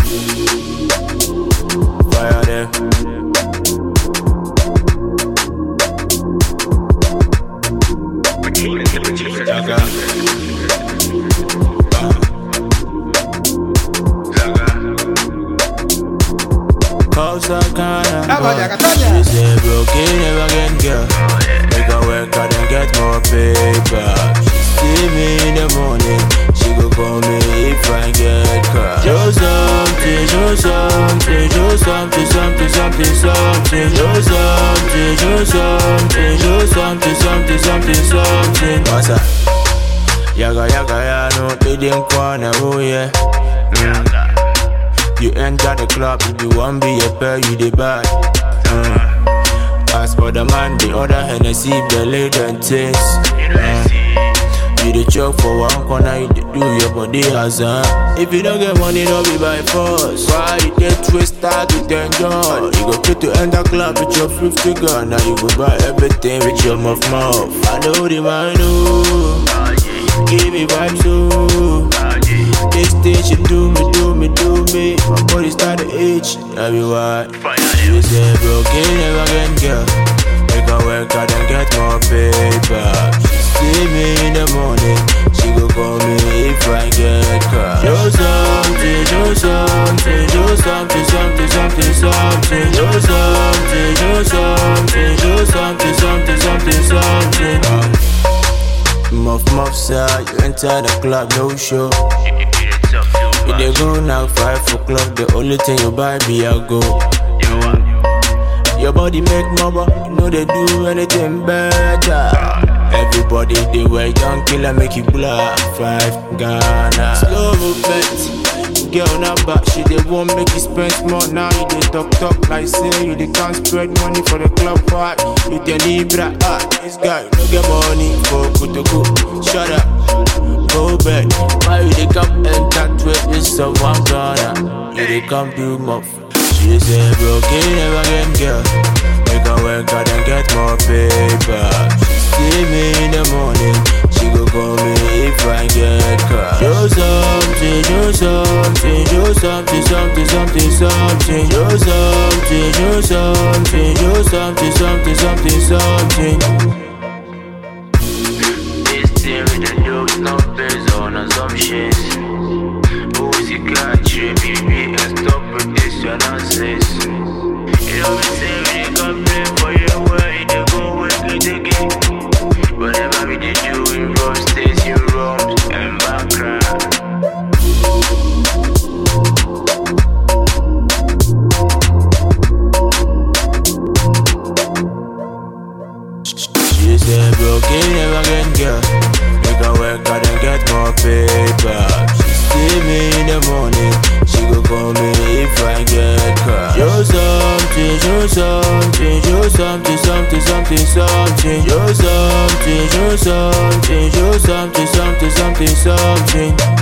Fire them. Cause I kinda she said broken never again girl. Make her work hard and get more paper. She see me in the morning, she go call me if I get caught. Show something, show something, show something, something, something, something. Show something, show something, show something, something, something, something. What's up? Yaga yaga ya no they didn't wanna oh yeah. You enter the club, if you want be a pair, you the bad. As for the man, the other Hennessy, the lady and things. You the choke for one corner, you the do your body as if you don't get money, don't be by force. Why you get twisted with enjoy? You go pay to enter club with your 50 gun. Now you go buy everything with your mouth. I know the man, oh. Give me vibes, oh. This stage you do me, do me, do me. My body start to itch, that be why. You say broken never again, girl. Make her work hard and get more paper. She see me in the morning, she go call me if I get caught. Show something, show something, show something, something, something, something. Show something, show something, show something, something, something, something. Muff, sir, you enter the club, no show. You dey go now 5 o'clock, the only thing you buy be a go. Your body make mama, you know they do anything better. Everybody they wear young killer make you black 5 Ghana. Slow movement, girl now back, she they won't make you spend more. Now you they talk like say you they can't spread money for the club party. You tell Libra, this guy no get money for Kutuku. Shut up, go back. Why you they come and that with this so one Ghana? You they come do muff. She said broken never again girl. Make her work hard and get more paper. She see me in the morning, she go call me if I get caught. Show something, show something, show something, something, something, something. Show something, show something, show something, something, something, something. This theory that do is not based on assumptions. Who's you got you, baby, and stop with this your nonsense. You know we say we dey complain for you, where you dey go work it again. Whatever we dey do in road states, you roams and background. She said broken never again girl. Make her work hard and get more paper. She see me in the morning, she go call me if I get caught. Show something, show something, show something, something, something, something. Show something, show something, show something, something, something, something.